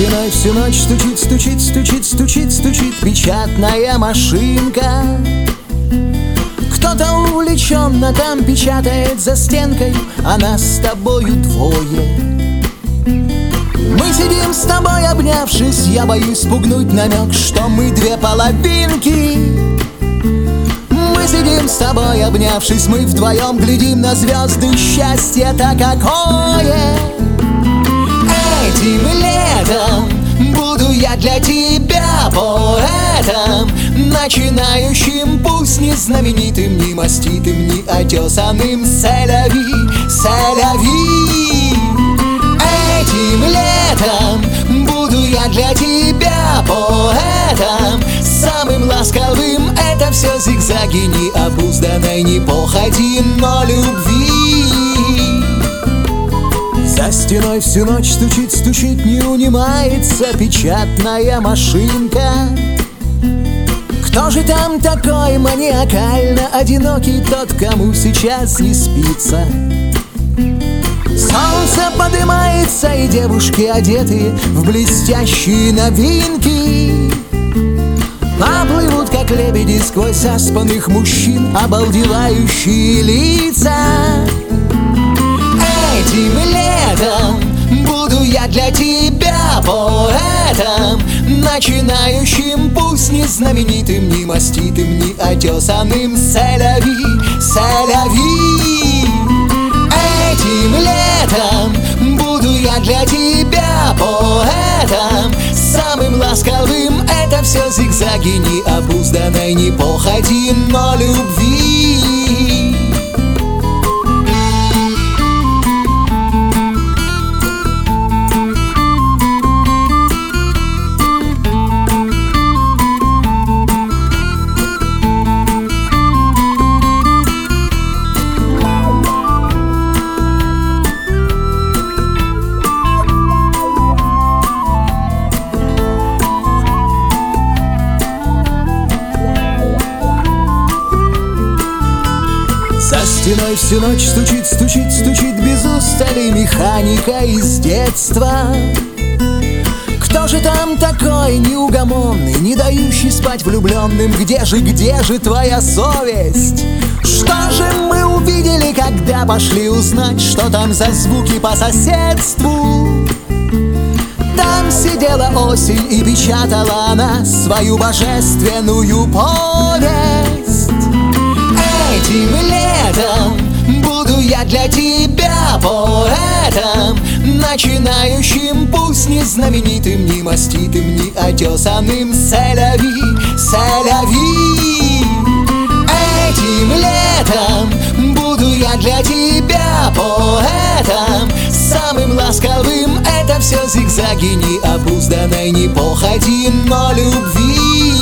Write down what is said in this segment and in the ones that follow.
стеной всю ночь стучит, стучит, стучит, стучит, стучит печатная машинка. Кто-то увлеченно там печатает за стенкой, а нас с тобою двое. Мы сидим с тобой обнявшись, я боюсь спугнуть намек, что мы две половинки. Мы сидим с тобой обнявшись, мы вдвоем глядим на звезды, счастье-то какое. Этим летом буду я для тебя поэтом, начинающим, пусть не знаменитым, не маститым, не отесанным. Селяви, селяви. Этим летом буду я для тебя поэтом, самым ласковым. Это все зигзаги необузданной, не походи, но любви. За стеной всю ночь стучит, стучит, не унимается печатная машинка. Кто же там такой маниакально одинокий, тот, кому сейчас не спится? Солнце поднимается, и девушки, одетые в блестящие новинки, поплывут, как лебеди, сквозь заспанных мужчин обалдевающие лица. Этим летом буду я для тебя поэтом, начинающим, пусть не знаменитым, не маститым, не отесанным. Селяви, селяви. Этим летом буду я для тебя поэтом, самым ласковым. Это все зигзаги необузданной, не походи, но любви. За стеной всю ночь стучит, стучит, стучит без устали механика из детства. Кто же там такой неугомонный, не дающий спать влюбленным? Где же твоя совесть? Что же мы увидели, когда пошли узнать, что там за звуки по соседству? Там сидела осень и печатала она свою божественную повесть. Этим летом буду я для тебя поэтом, начинающим, пусть не знаменитым, не маститым, не отесанным. Селяви, селяви. Этим летом буду я для тебя поэтом, самым ласковым. Это все зигзаги необузданной, не походи, но любви.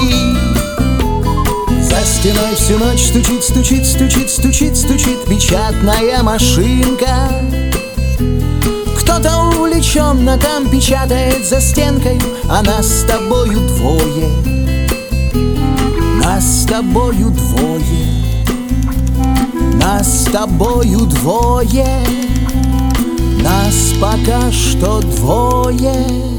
За стеной всю ночь стучит, стучит, стучит, стучит, стучит печатная машинка. Кто-то увлеченно там печатает за стенкой, а нас с тобою двое. Нас с тобою двое. Нас с тобою двое. Нас пока что двое.